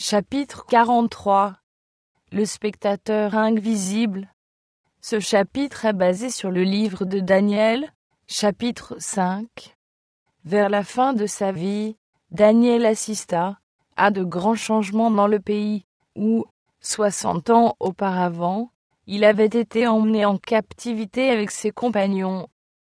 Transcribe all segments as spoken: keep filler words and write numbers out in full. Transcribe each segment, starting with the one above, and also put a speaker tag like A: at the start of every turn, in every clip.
A: Chapitre quarante-trois. Le spectateur invisible. Ce chapitre est basé sur le livre de Daniel, chapitre cinq. Vers la fin de sa vie, Daniel assista à de grands changements dans le pays où, soixante ans auparavant, il avait été emmené en captivité avec ses compagnons.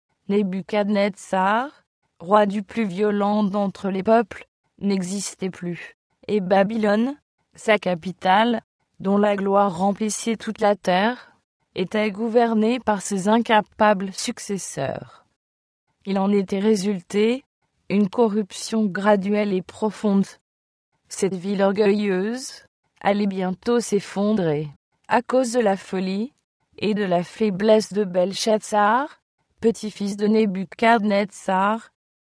A: Nebuchadnezzar, roi du plus violent d'entre les peuples, n'existait plus, et Babylone, sa capitale, dont la gloire remplissait toute la terre, était gouvernée par ses incapables successeurs. Il en était résulté une corruption graduelle et profonde. Cette ville orgueilleuse allait bientôt s'effondrer, à cause de la folie et de la faiblesse de Belshazzar, petit-fils de Nebuchadnezzar.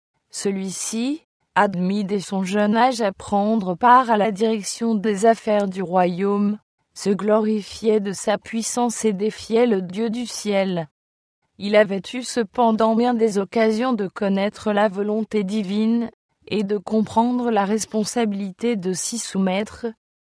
A: Celui-ci, admis dès son jeune âge à prendre part à la direction des affaires du royaume, se glorifiait de sa puissance et défiait le Dieu du ciel. Il avait eu cependant bien des occasions de connaître la volonté divine et de comprendre la responsabilité de s'y soumettre.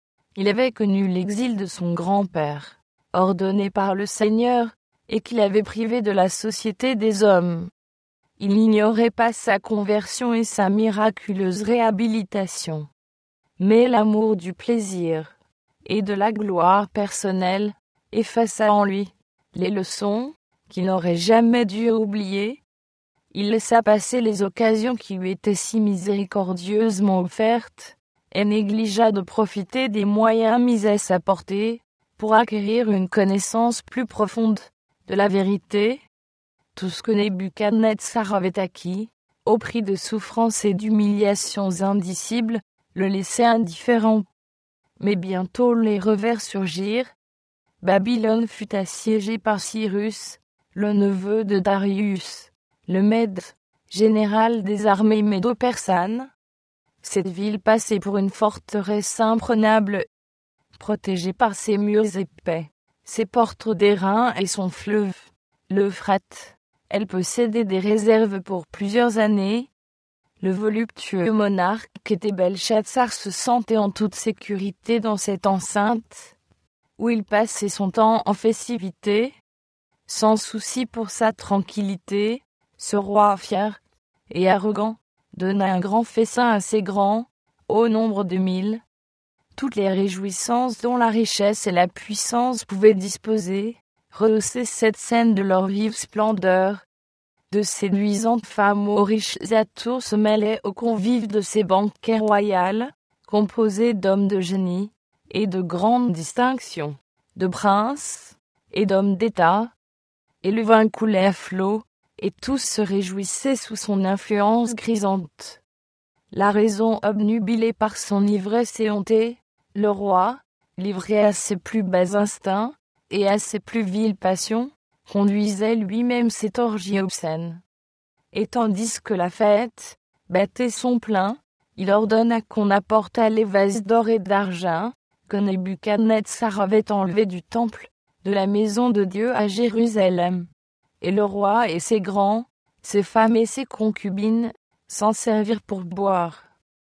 A: Il avait connu l'exil de son grand-père, ordonné par le Seigneur, et qu'il avait privé de la société des hommes. Il n'ignorait pas sa conversion et sa miraculeuse réhabilitation. Mais l'amour du plaisir et de la gloire personnelle effaça en lui les leçons qu'il n'aurait jamais dû oublier. Il laissa passer les occasions qui lui étaient si miséricordieusement offertes, et négligea de profiter des moyens mis à sa portée pour acquérir une connaissance plus profonde de la vérité. Tout ce que Nebuchadnezzar avait acquis, au prix de souffrances et d'humiliations indicibles, le laissait indifférent. Mais bientôt les revers surgirent. Babylone fut assiégée par Cyrus, le neveu de Darius, le Mède, général des armées médo-persanes. Cette ville passait pour une forteresse imprenable, protégée par ses murs épais, ses portes d'airain et son fleuve, l'Euphrate. Elle possédait des réserves pour plusieurs années. Le voluptueux monarque qu'était Belshazzar se sentait en toute sécurité dans cette enceinte, où il passait son temps en festivité. Sans souci pour sa tranquillité, ce roi fier et arrogant donna un grand festin à ses grands, au nombre de mille. Toutes les réjouissances dont la richesse et la puissance pouvaient disposer rehaussaient cette scène de leur vive splendeur. De séduisantes femmes aux riches atours se mêlaient aux convives de ces banquets royaux, composés d'hommes de génie et de grande distinction, de princes et d'hommes d'État. Et le vin coulait à flots, et tous se réjouissaient sous son influence grisante. La raison obnubilée par son ivresse éhontée, le roi, livré à ses plus bas instincts et à ses plus viles passions, conduisait lui-même cette orgie obscène. Et tandis que la fête battait son plein, il ordonna qu'on apportât les vases d'or et d'argent que Nebuchadnezzar avait enlevés du temple de la maison de Dieu à Jérusalem. Et le roi et ses grands, ses femmes et ses concubines, s'en servirent pour boire.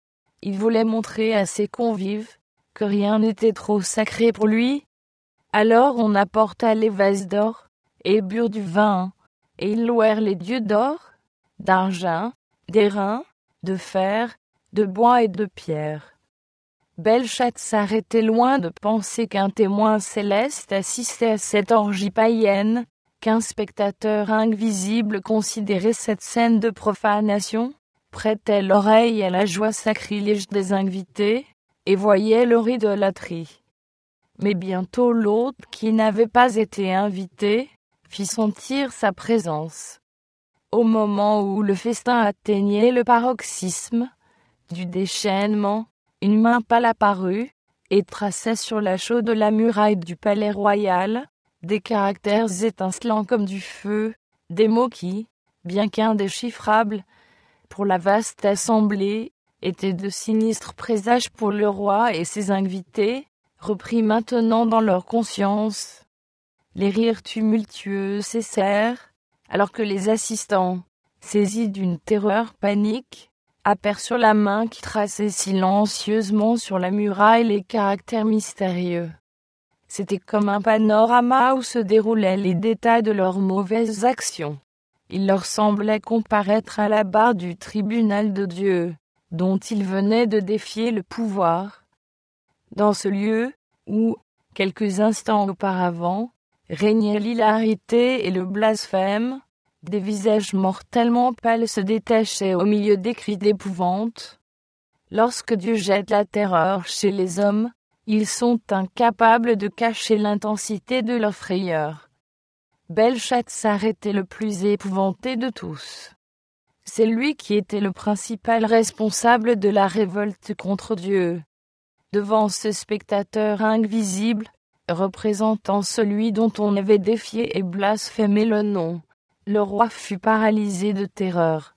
A: Il voulait montrer à ses convives que rien n'était trop sacré pour lui. Alors on apporta les vases d'or, et burent du vin, et ils louèrent les dieux d'or, d'argent, d'airain, de fer, de bois et de pierre. Belshazzar était loin de penser qu'un témoin céleste assistait à cette orgie païenne, qu'un spectateur invisible considérait cette scène de profanation, prêtait l'oreille à la joie sacrilège des invités, et voyait leur idolâtrie. Mais bientôt l'autre, qui n'avait pas été invité, fit sentir sa présence. Au moment où le festin atteignait le paroxysme du déchaînement, une main pâle apparut, et traça sur la chaude de la muraille du palais royal des caractères étincelants comme du feu, des mots qui, bien qu'indéchiffrables pour la vaste assemblée, étaient de sinistres présages pour le roi et ses invités, repris maintenant dans leur conscience. Les rires tumultueux cessèrent, alors que les assistants, saisis d'une terreur panique, aperçut la main qui traçait silencieusement sur la muraille les caractères mystérieux. C'était comme un panorama où se déroulaient les détails de leurs mauvaises actions. Il leur semblait comparaître à la barre du tribunal de Dieu, dont ils venaient de défier le pouvoir. Dans ce lieu, où, quelques instants auparavant, régnaient l'hilarité et le blasphème, des visages mortellement pâles se détachaient au milieu des cris d'épouvante. Lorsque Dieu jette la terreur chez les hommes, ils sont incapables de cacher l'intensité de leur frayeur. Belshazzar était le plus épouvanté de tous. C'est lui qui était le principal responsable de la révolte contre Dieu. Devant ce spectateur invisible, représentant celui dont on avait défié et blasphémé le nom, le roi fut paralysé de terreur.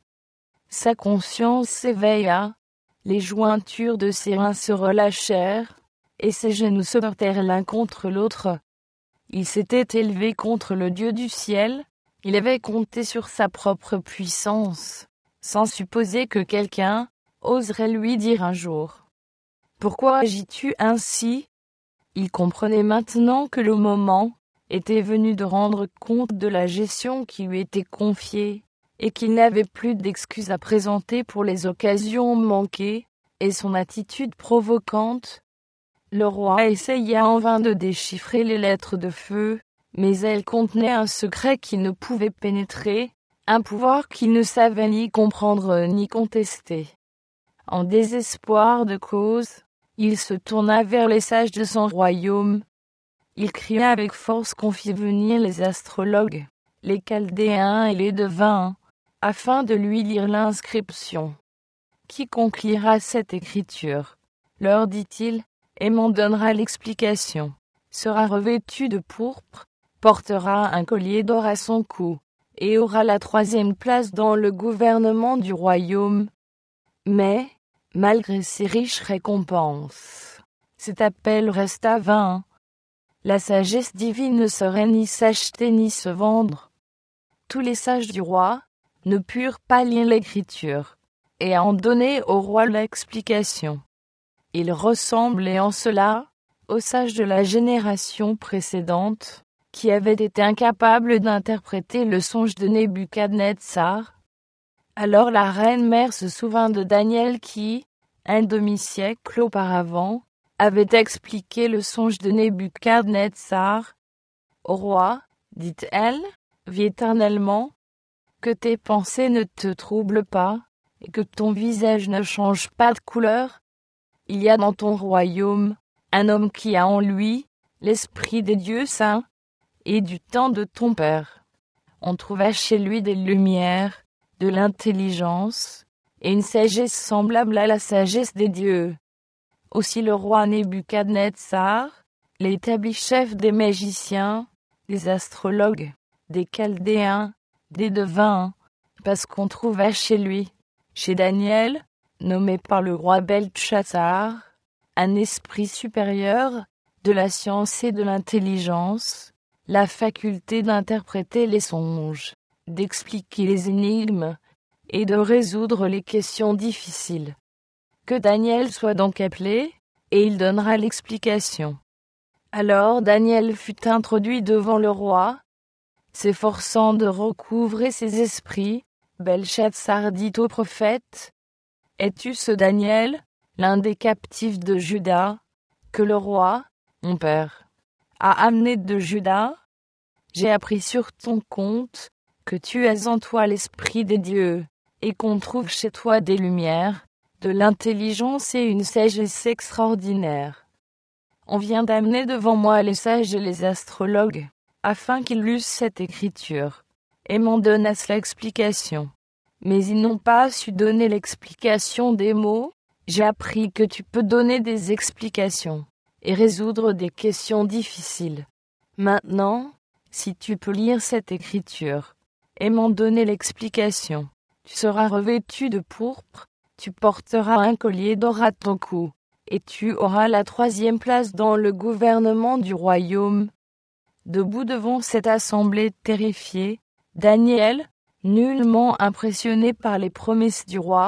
A: Sa conscience s'éveilla, les jointures de ses reins se relâchèrent, et ses genoux se heurtèrent l'un contre l'autre. Il s'était élevé contre le Dieu du ciel, il avait compté sur sa propre puissance, sans supposer que quelqu'un oserait lui dire un jour « Pourquoi agis-tu ainsi ?» Il comprenait maintenant que le moment était venu de rendre compte de la gestion qui lui était confiée, et qu'il n'avait plus d'excuses à présenter pour les occasions manquées, et son attitude provocante. Le roi essaya en vain de déchiffrer les lettres de feu, mais elles contenaient un secret qu'il ne pouvait pénétrer, un pouvoir qu'il ne savait ni comprendre ni contester. En désespoir de cause, il se tourna vers les sages de son royaume. Il cria avec force qu'on fît venir les astrologues, les chaldéens et les devins, afin de lui lire l'inscription. Quiconque lira cette écriture, leur dit-il, et m'en donnera l'explication, sera revêtu de pourpre, portera un collier d'or à son cou, et aura la troisième place dans le gouvernement du royaume. Mais, malgré ces riches récompenses, cet appel resta vain. La sagesse divine ne saurait ni s'acheter ni se vendre. Tous les sages du roi ne purent pas lire l'écriture, et en donner au roi l'explication. Il ressemblait en cela aux sages de la génération précédente, qui avaient été incapables d'interpréter le songe de Nebuchadnezzar. Alors la reine mère se souvint de Daniel qui, un demi-siècle auparavant, avait expliqué le songe de Nebuchadnezzar. Au roi, dit-elle, vis éternellement, que tes pensées ne te troublent pas, et que ton visage ne change pas de couleur. Il y a dans ton royaume un homme qui a en lui l'esprit des dieux saints et du temps de ton père. On trouva chez lui des lumières, de l'intelligence et une sagesse semblable à la sagesse des dieux. Aussi le roi Nebuchadnezzar, l'établi chef des magiciens, des astrologues, des chaldéens, des devins, parce qu'on trouva chez lui, chez Daniel, nommé par le roi Belshazzar, un esprit supérieur, de la science et de l'intelligence, la faculté d'interpréter les songes, d'expliquer les énigmes, et de résoudre les questions difficiles. Que Daniel soit donc appelé, et il donnera l'explication. Alors Daniel fut introduit devant le roi. S'efforçant de recouvrer ses esprits, Belshazzar dit au prophète, « Es-tu ce Daniel, l'un des captifs de Juda, que le roi, mon père, a amené de Juda? J'ai appris sur ton compte que tu as en toi l'esprit des dieux, et qu'on trouve chez toi des lumières, de l'intelligence et une sagesse extraordinaire. On vient d'amener devant moi les sages et les astrologues, afin qu'ils lussent cette écriture, et m'en donnassent l'explication. Mais ils n'ont pas su donner l'explication des mots. J'ai appris que tu peux donner des explications, et résoudre des questions difficiles. Maintenant, si tu peux lire cette écriture, et m'en donner l'explication, tu seras revêtu de pourpre, tu porteras un collier d'or à ton cou, et tu auras la troisième place dans le gouvernement du royaume. Debout devant cette assemblée terrifiée, Daniel, nullement impressionné par les promesses du roi,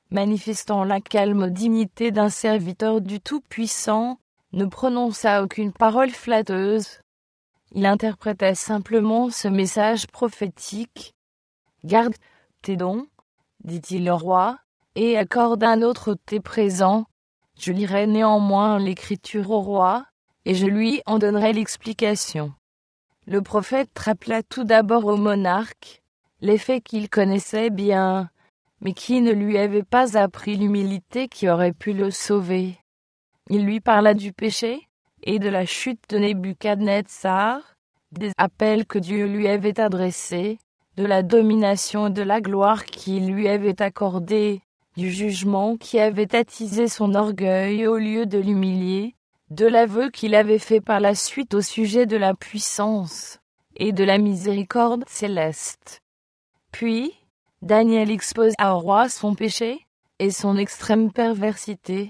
A: manifestant la calme dignité d'un serviteur du Tout-Puissant, ne prononça aucune parole flatteuse. Il interprétait simplement ce message prophétique. « Garde tes dons, dit-il au roi, et accorde un autre tes présents. Je lirai néanmoins l'écriture au roi, et je lui en donnerai l'explication. » Le prophète rappela tout d'abord au monarque les faits qu'il connaissait bien, mais qui ne lui avaient pas appris l'humilité qui aurait pu le sauver. Il lui parla du péché et de la chute de Nebuchadnezzar, des appels que Dieu lui avait adressés, de la domination et de la gloire qu'il lui avait accordée, du jugement qui avait attisé son orgueil au lieu de l'humilier, de l'aveu qu'il avait fait par la suite au sujet de la puissance et de la miséricorde céleste. Puis, Daniel exposa au roi son péché et son extrême perversité.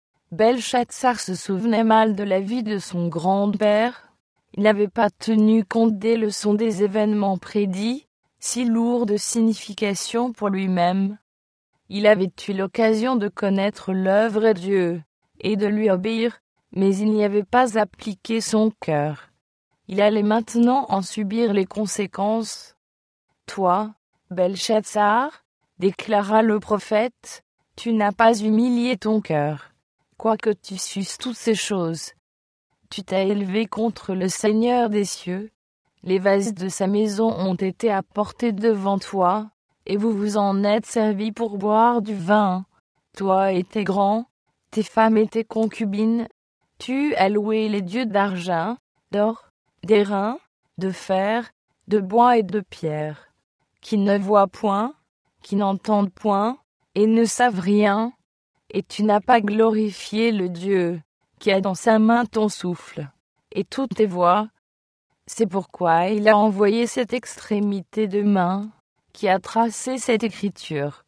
A: Belshazzar se souvenait mal de la vie de son grand-père. Il n'avait pas tenu compte des leçons des événements prédits, si lourds de signification pour lui-même. Il avait eu l'occasion de connaître l'œuvre de Dieu et de lui obéir, mais il n'y avait pas appliqué son cœur. Il allait maintenant en subir les conséquences. « Toi, Belshazzar, déclara le prophète, tu n'as pas humilié ton cœur. Quoique tu susses toutes ces choses, tu t'as élevé contre le Seigneur des cieux. Les vases de sa maison ont été apportés devant toi, et vous vous en êtes servis pour boire du vin. Toi et tes grands, tes femmes et tes concubines, tu as loué les dieux d'argent, d'or, d'airain, de fer, de bois et de pierre, qui ne voient point, qui n'entendent point, et ne savent rien, et tu n'as pas glorifié le Dieu, qui a dans sa main ton souffle, et toutes tes voix. C'est pourquoi il a envoyé cette extrémité de main, qui a tracé cette écriture.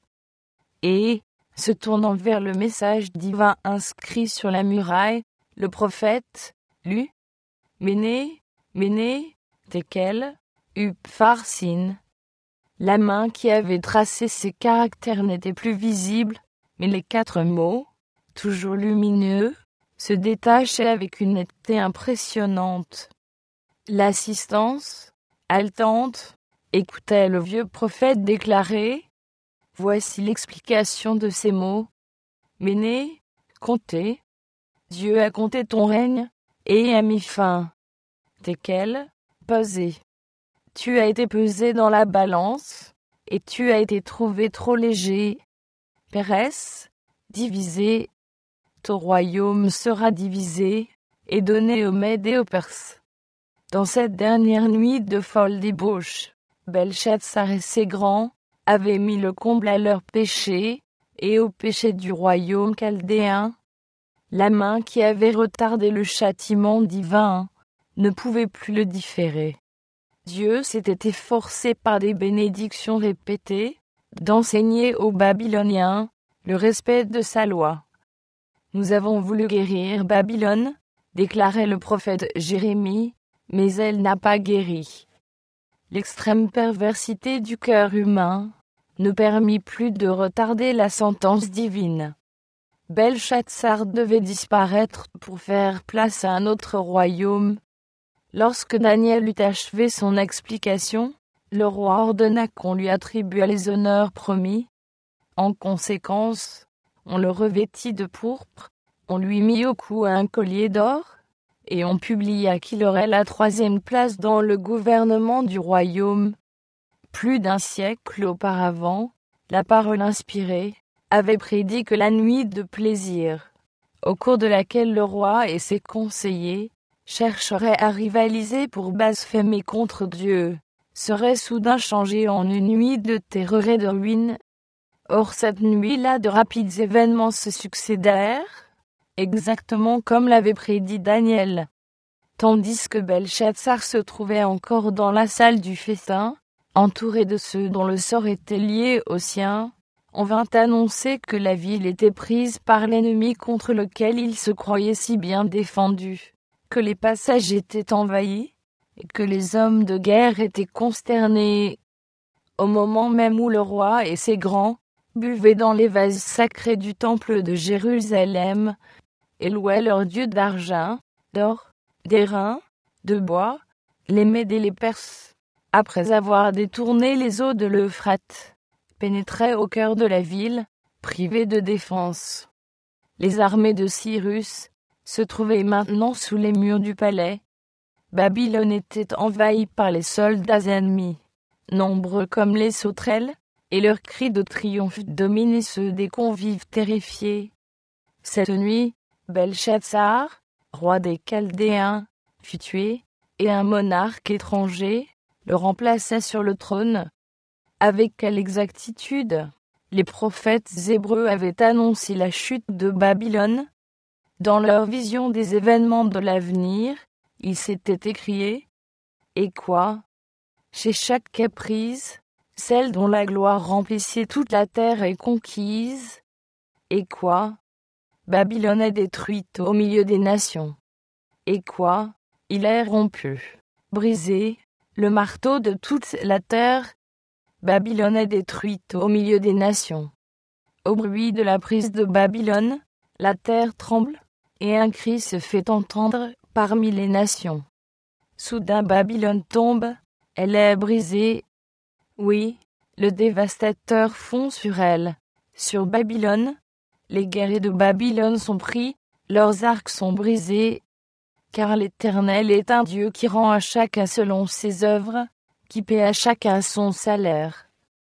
A: Et, se tournant vers le message divin inscrit sur la muraille, le prophète lut « Méné, Méné, Tekel, Upharsin ». La main qui avait tracé ces caractères n'était plus visible, mais les quatre mots, toujours lumineux, se détachaient avec une netteté impressionnante. L'assistance, haletante, écoutait le vieux prophète déclarer « Voici l'explication de ces mots. Méné, comptez. Dieu a compté ton règne et a mis fin. Tekel, pesé. Tu as été pesé dans la balance, et tu as été trouvé trop léger. Pérès, divisé. Ton royaume sera divisé, et donné aux Mèdes et aux Perses. » Dans cette dernière nuit de folle débauche, Belshazzar et ses grands avaient mis le comble à leurs péchés, et au péché du royaume chaldéen. La main qui avait retardé le châtiment divin ne pouvait plus le différer. Dieu s'était efforcé par des bénédictions répétées d'enseigner aux Babyloniens le respect de sa loi. « Nous avons voulu guérir Babylone, déclarait le prophète Jérémie, mais elle n'a pas guéri. » L'extrême perversité du cœur humain ne permit plus de retarder la sentence divine. Belshazzar devait disparaître pour faire place à un autre royaume. Lorsque Daniel eut achevé son explication, le roi ordonna qu'on lui attribuât les honneurs promis. En conséquence, on le revêtit de pourpre, on lui mit au cou un collier d'or, et on publia qu'il aurait la troisième place dans le gouvernement du royaume. Plus d'un siècle auparavant, la parole inspirée avait prédit que la nuit de plaisir, au cours de laquelle le roi et ses conseillers chercheraient à rivaliser pour blasphémer contre Dieu, serait soudain changée en une nuit de terreur et de ruine. Or cette nuit-là de rapides événements se succédèrent, exactement comme l'avait prédit Daniel. Tandis que Belshazzar se trouvait encore dans la salle du festin, entouré de ceux dont le sort était lié au sien, on vint annoncer que la ville était prise par l'ennemi contre lequel il se croyait si bien défendu, que les passages étaient envahis, et que les hommes de guerre étaient consternés. Au moment même où le roi et ses grands buvaient dans les vases sacrés du temple de Jérusalem, et louaient leurs dieux d'argent, d'or, d'airain, de bois, les Mèdes et les Perses, après avoir détourné les eaux de l'Euphrate, pénétraient au cœur de la ville, privée de défense. Les armées de Cyrus se trouvaient maintenant sous les murs du palais. Babylone était envahie par les soldats ennemis, nombreux comme les sauterelles, et leurs cris de triomphe dominaient ceux des convives terrifiés. Cette nuit, Belshazzar, roi des Chaldéens, fut tué, et un monarque étranger le remplaça sur le trône. Avec quelle exactitude les prophètes hébreux avaient annoncé la chute de Babylone. Dans leur vision des événements de l'avenir, ils s'étaient écriés « Et quoi ? Chez chaque caprice, celle dont la gloire remplissait toute la terre est conquise. Et quoi ? Babylone est détruite au milieu des nations. Et quoi ? Il est rompu, brisé, le marteau de toute la terre. Babylone est détruite au milieu des nations. Au bruit de la prise de Babylone, la terre tremble, et un cri se fait entendre parmi les nations. Soudain Babylone tombe, elle est brisée. Oui, le dévastateur fond sur elle, sur Babylone. Les guerriers de Babylone sont pris, leurs arcs sont brisés. Car l'Éternel est un Dieu qui rend à chacun selon ses œuvres, qui paie à chacun son salaire.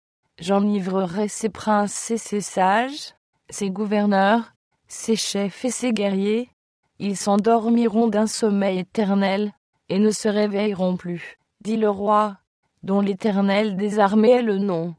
A: J'enivrerai ses princes et ses sages, ses gouverneurs, ses chefs et ses guerriers. Ils s'endormiront d'un sommeil éternel, et ne se réveilleront plus, dit le roi, dont l'Éternel des armées est le nom.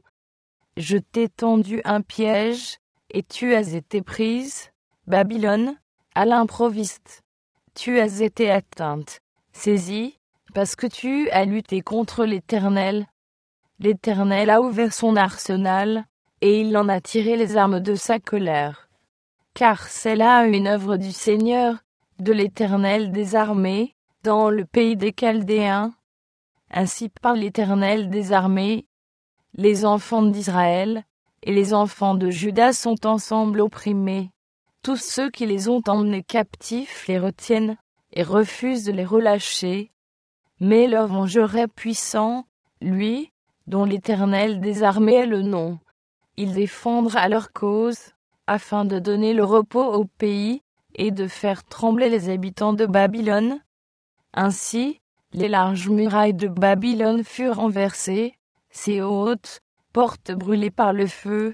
A: Je t'ai tendu un piège, et tu as été prise, Babylone, à l'improviste. Tu as été atteinte, saisie, parce que tu as lutté contre l'Éternel. L'Éternel a ouvert son arsenal, et il en a tiré les armes de sa colère. Car c'est là une œuvre du Seigneur, de l'Éternel des armées, dans le pays des Chaldéens. Ainsi parle l'Éternel des armées. Les enfants d'Israël et les enfants de Juda sont ensemble opprimés. Tous ceux qui les ont emmenés captifs les retiennent et refusent de les relâcher. Mais leur vengeur est puissant, lui, dont l'Éternel des armées est le nom. Il défendra leur cause, afin de donner le repos au pays et de faire trembler les habitants de Babylone. Ainsi, les larges murailles de Babylone furent renversées, ses hautes portes brûlées par le feu.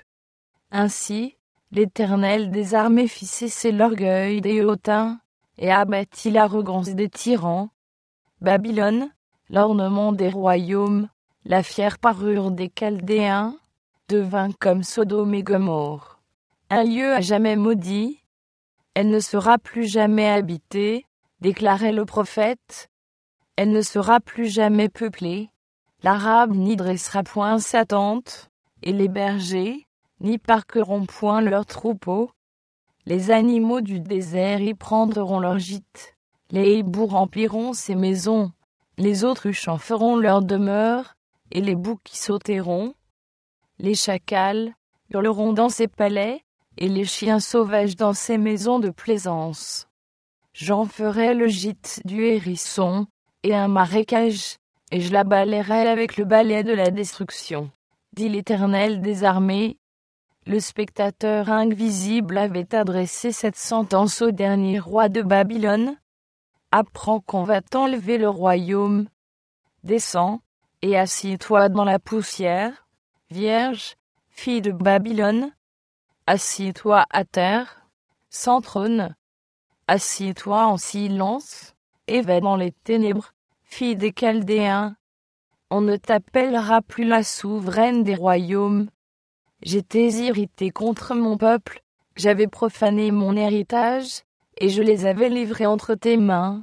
A: Ainsi, l'Éternel des armées fit cesser l'orgueil des hautains, et abattit l'arrogance des tyrans. Babylone, l'ornement des royaumes, la fière parure des Chaldéens, devint comme Sodome et Gomorrhe, un lieu à jamais maudit. Elle ne sera plus jamais habitée, déclarait le prophète. Elle ne sera plus jamais peuplée. L'Arabe n'y dressera point sa tente, et les bergers n'y parqueront point leurs troupeaux. Les animaux du désert y prendront leur gîte. Les hiboux rempliront ses maisons. Les autruches en feront leur demeure, et les boucs y sauteront. Les chacals hurleront dans ses palais, et les chiens sauvages dans ses maisons de plaisance. J'en ferai le gîte du hérisson, et un marécage, et je la balayerai avec le balai de la destruction, dit l'Éternel des armées. Le spectateur invisible avait adressé cette sentence au dernier roi de Babylone. Apprends qu'on va t'enlever le royaume. Descends, et assieds-toi dans la poussière, vierge, fille de Babylone. Assieds-toi à terre, sans trône. Assieds-toi en silence, et va dans les ténèbres, fille des Chaldéens. On ne t'appellera plus la souveraine des royaumes. J'étais irrité contre mon peuple, j'avais profané mon héritage, et je les avais livrés entre tes mains.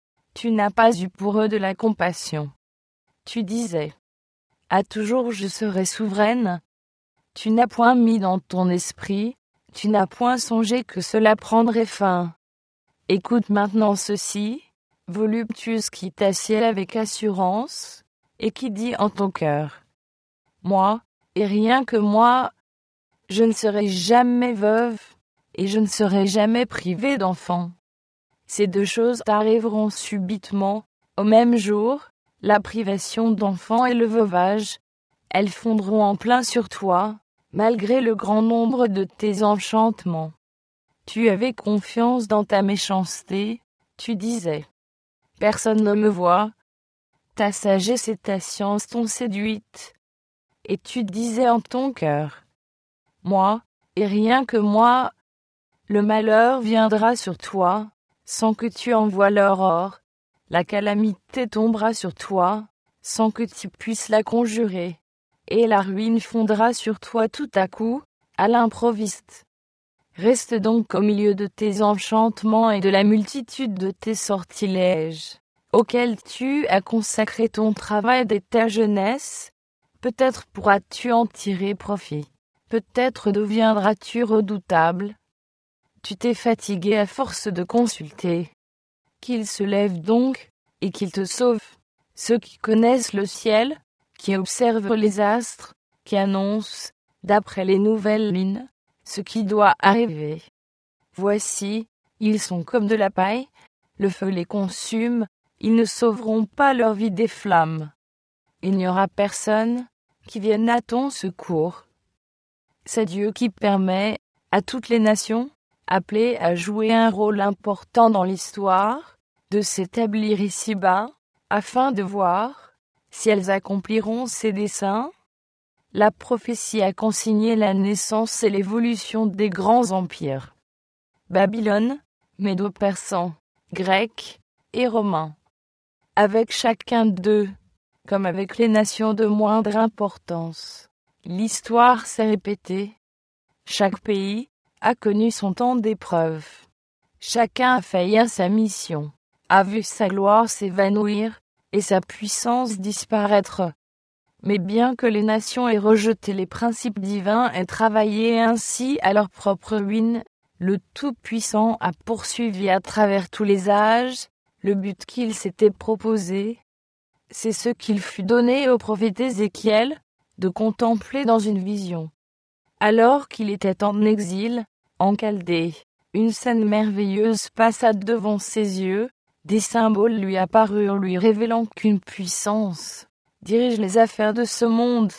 A: Tu n'as pas eu pour eux de la compassion. Tu disais, à toujours je serai souveraine. Tu n'as point mis dans ton esprit, tu n'as point songé que cela prendrait fin. Écoute maintenant ceci, voluptueuse qui t'assied avec assurance, et qui dit en ton cœur, moi, et rien que moi, Je ne serai jamais veuve, et je ne serai jamais privée d'enfants. Ces deux choses arriveront subitement, au même jour, la privation d'enfants et le veuvage. Elles fondront en plein sur toi, malgré le grand nombre de tes enchantements. Tu avais confiance dans ta méchanceté, tu disais. Personne ne me voit. Ta sagesse et ta science t'ont séduite. Et tu disais en ton cœur. Moi, et rien que moi, le malheur viendra sur toi, sans que tu envoies l'aurore. La calamité tombera sur toi, sans que tu puisses la conjurer. Et la ruine fondra sur toi tout à coup, à l'improviste. Reste donc au milieu de tes enchantements et de la multitude de tes sortilèges, auxquels tu as consacré ton travail dès ta jeunesse. Peut-être pourras-tu en tirer profit. Peut-être deviendras-tu redoutable. Tu t'es fatigué à force de consulter. Qu'il se lève donc, et qu'il te sauve. Ceux qui connaissent le ciel, qui observent les astres, qui annoncent, d'après les nouvelles lignes, ce qui doit arriver. Voici, ils sont comme de la paille, le feu les consume, ils ne sauveront pas leur vie des flammes. Il n'y aura personne qui vienne à ton secours. C'est Dieu qui permet, à toutes les nations, appelées à jouer un rôle important dans l'histoire, de s'établir ici-bas, afin de voir si elles accompliront ses desseins. La prophétie a consigné la naissance et l'évolution des grands empires. Babylone, Médo-Persan, Grec et Romain. Avec chacun d'eux, comme avec les nations de moindre importance, l'histoire s'est répétée. Chaque pays a connu son temps d'épreuve. Chacun a failli à sa mission, a vu sa gloire s'évanouir et sa puissance disparaître. Mais bien que les nations aient rejeté les principes divins et travaillé ainsi à leur propre ruine, le Tout-Puissant a poursuivi à travers tous les âges le but qu'il s'était proposé. C'est ce qu'il fut donné au prophète Ézéchiel de contempler dans une vision. Alors qu'il était en exil, en Chaldée, une scène merveilleuse passa devant ses yeux, des symboles lui apparurent lui révélant qu'une puissance dirige les affaires de ce monde.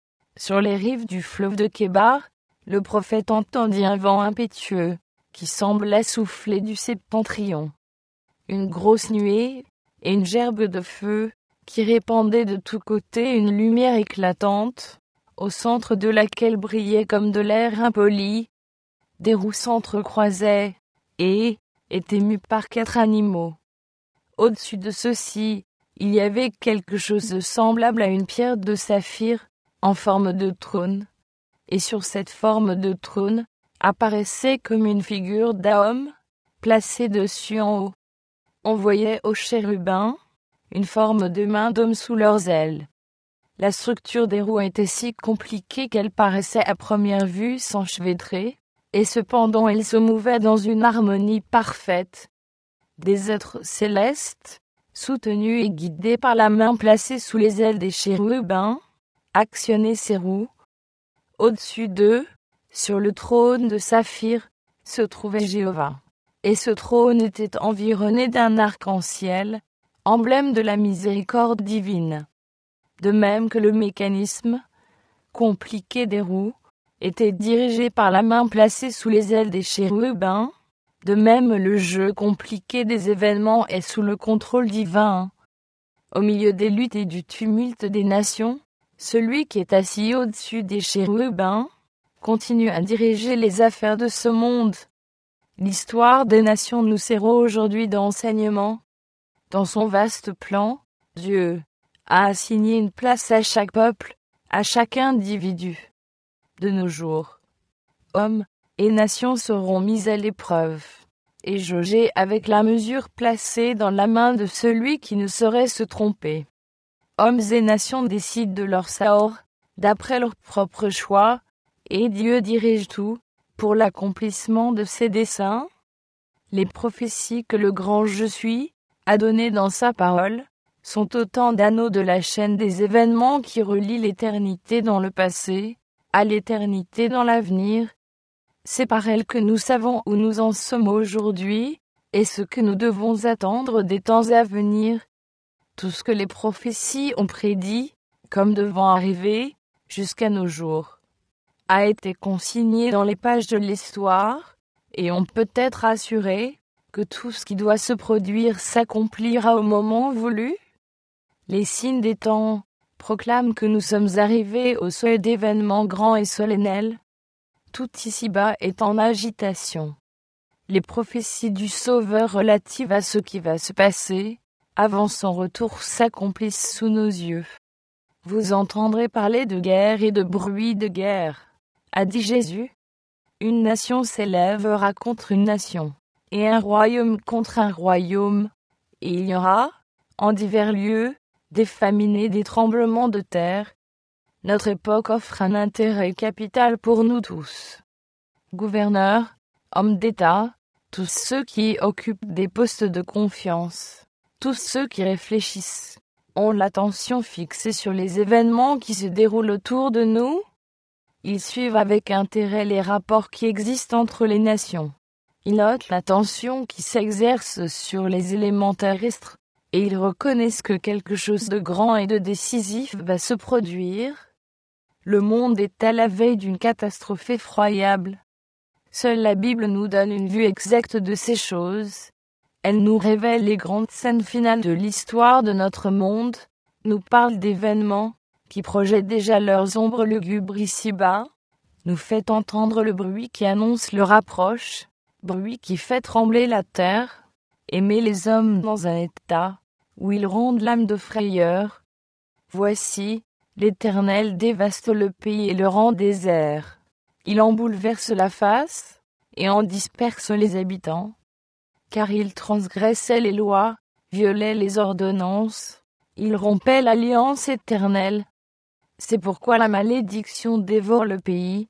A: Sur les rives du fleuve de Kébar, le prophète entendit un vent impétueux, qui semblait souffler du septentrion. Une grosse nuée, et une gerbe de feu, qui répandait de tous côtés une lumière éclatante, au centre de laquelle brillait comme de l'air impoli. Des roues s'entrecroisaient, et étaient mues par quatre animaux. Au-dessus de ceux-ci, il y avait quelque chose de semblable à une pierre de saphir, en forme de trône. Et sur cette forme de trône, apparaissait comme une figure d'homme, placée dessus en haut. On voyait aux chérubins une forme de main d'homme sous leurs ailes. La structure des roues était si compliquée qu'elle paraissait à première vue s'enchevêtrer, et cependant elle se mouvait dans une harmonie parfaite. Des êtres célestes, soutenus et guidés par la main placée sous les ailes des chérubins, actionnaient ces roues. Au-dessus d'eux, sur le trône de saphir, se trouvait Jéhovah. Et ce trône était environné d'un arc-en-ciel, emblème de la miséricorde divine. De même que le mécanisme compliqué des roues était dirigé par la main placée sous les ailes des chérubins, de même le jeu compliqué des événements est sous le contrôle divin. Au milieu des luttes et du tumulte des nations, celui qui est assis au-dessus des chérubins continue à diriger les affaires de ce monde. L'histoire des nations nous sert aujourd'hui d'enseignement. Dans son vaste plan, Dieu a assigné une place à chaque peuple, à chaque individu. De nos jours, hommes et nations seront mis à l'épreuve, et jaugés avec la mesure placée dans la main de celui qui ne saurait se tromper. Hommes et nations décident de leur sort, d'après leur propre choix, et Dieu dirige tout, pour l'accomplissement de ses desseins. Les prophéties que le grand Je suis a données dans sa parole sont autant d'anneaux de la chaîne des événements qui relient l'éternité dans le passé, à l'éternité dans l'avenir. C'est par elle que nous savons où nous en sommes aujourd'hui, et ce que nous devons attendre des temps à venir. Tout ce que les prophéties ont prédit, comme devant arriver, jusqu'à nos jours, a été consigné dans les pages de l'histoire, et on peut être assuré que tout ce qui doit se produire s'accomplira au moment voulu. Les signes des temps proclament que nous sommes arrivés au seuil d'événements grands et solennels. Tout ici-bas est en agitation. Les prophéties du Sauveur relatives à ce qui va se passer, avant son retour, s'accomplissent sous nos yeux. Vous entendrez parler de guerre et de bruit de guerre, a dit Jésus. Une nation s'élèvera contre une nation, et un royaume contre un royaume, et il y aura, en divers lieux, des famines et des tremblements de terre. Notre époque offre un intérêt capital pour nous tous. Gouverneurs, hommes d'État, tous ceux qui occupent des postes de confiance, tous ceux qui réfléchissent, ont l'attention fixée sur les événements qui se déroulent autour de nous. Ils suivent avec intérêt les rapports qui existent entre les nations. Ils notent la tension qui s'exerce sur les éléments terrestres, et ils reconnaissent que quelque chose de grand et de décisif va se produire. Le monde est à la veille d'une catastrophe effroyable. Seule la Bible nous donne une vue exacte de ces choses. Elle nous révèle les grandes scènes finales de l'histoire de notre monde, nous parle d'événements qui projettent déjà leurs ombres lugubres ici-bas, nous fait entendre le bruit qui annonce leur approche, bruit qui fait trembler la terre, et met les hommes dans un état où ils rondent l'âme de frayeur. Voici, l'Éternel dévaste le pays et le rend désert. Il en bouleverse la face, et en disperse les habitants. Car il transgressait les lois, violait les ordonnances, il rompait l'alliance éternelle. C'est pourquoi la malédiction dévore le pays.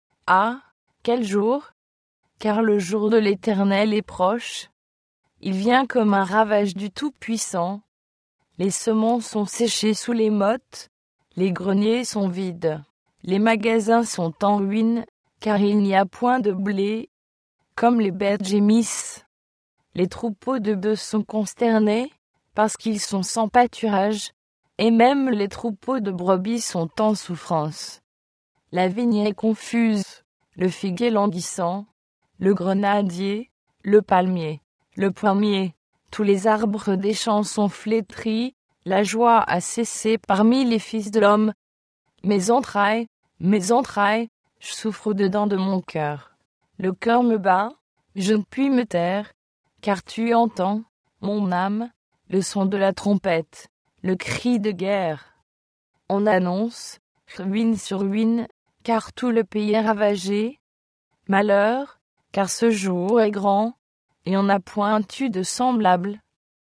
A: Ah, quel jour! Car le jour de l'Éternel est proche. Il vient comme un ravage du Tout-Puissant. Les semences sont séchées sous les mottes, les greniers sont vides, les magasins sont en ruine, car il n'y a point de blé. Comme les bêtes gémissent, les troupeaux de bœufs sont consternés, parce qu'ils sont sans pâturage, et même les troupeaux de brebis sont en souffrance. La vigne est confuse, le figuier languissant, le grenadier, le palmier, le pommier, tous les arbres des champs sont flétris, la joie a cessé parmi les fils de l'homme. Mes entrailles, mes entrailles, je souffre au-dedans de mon cœur. Le cœur me bat, je ne puis me taire, car tu entends, mon âme, le son de la trompette, le cri de guerre. On annonce, ruine sur ruine, car tout le pays est ravagé. Malheur, car ce jour est grand, et on n'a point eu de semblable.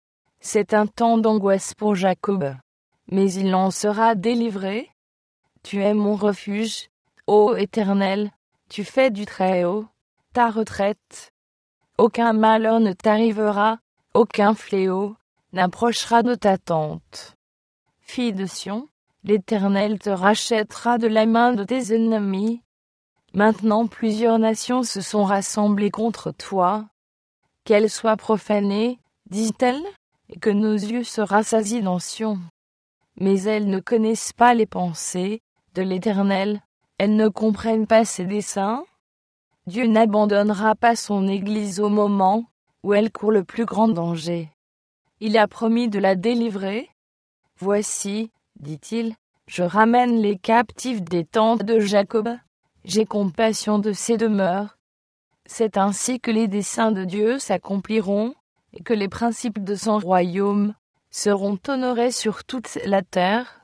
A: C'est un temps d'angoisse pour Jacob, mais il en sera délivré. Tu es mon refuge, ô Éternel, tu fais du Très-Haut ta retraite. Aucun malheur ne t'arrivera, aucun fléau n'approchera de ta tente. Fille de Sion, l'Éternel te rachètera de la main de tes ennemis. Maintenant plusieurs nations se sont rassemblées contre toi. Qu'elles soient profanées, dit-elle, et que nos yeux se rassasient dans Sion. Mais elles ne connaissent pas les pensées de l'Éternel, elles ne comprennent pas ses desseins. Dieu n'abandonnera pas son Église au moment où elle court le plus grand danger. Il a promis de la délivrer. Voici, dit-il, je ramène les captifs des tentes de Jacob. J'ai compassion de ses demeures. C'est ainsi que les desseins de Dieu s'accompliront, et que les principes de son royaume seront honorés sur toute la terre.